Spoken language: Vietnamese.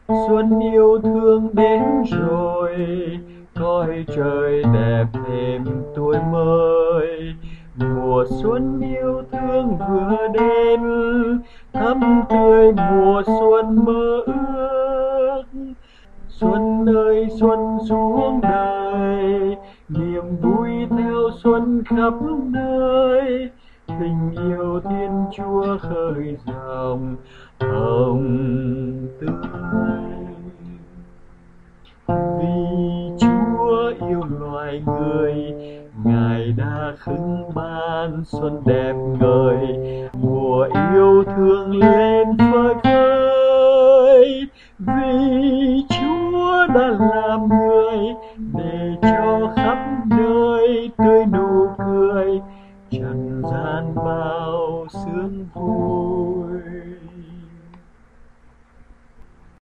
Xuân yêu thương đến rồi, coi trời đẹp thêm tuổi mới. Mùa xuân yêu thương vừa đến, thắm tươi mùa xuân mơ ước. Xuân ơi xuân xuống đời, niềm vui theo xuân khắp nơi. Tình yêu Thiên Chúa khơi dòng hồng tươi. Vì Chúa yêu loài người, Ngài đã khưng ban xuân đẹp ngời. Mùa yêu thương lên phơi phới, vì